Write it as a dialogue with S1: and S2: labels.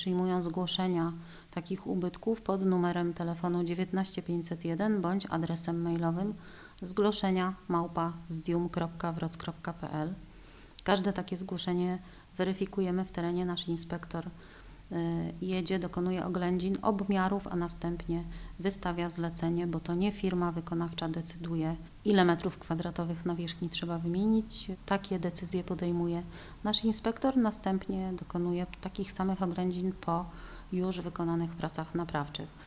S1: przyjmują zgłoszenia takich ubytków pod numerem telefonu 19 501 bądź adresem mailowym zgłoszenia@zdium.wroc.pl. Każde takie zgłoszenie weryfikujemy w terenie. Nasz inspektor jedzie, dokonuje oględzin, obmiarów, a następnie wystawia zlecenie, bo to nie firma wykonawcza decyduje, ile metrów kwadratowych nawierzchni trzeba wymienić. Takie decyzje podejmuje nasz inspektor, następnie dokonuje takich samych oględzin po już wykonanych pracach naprawczych.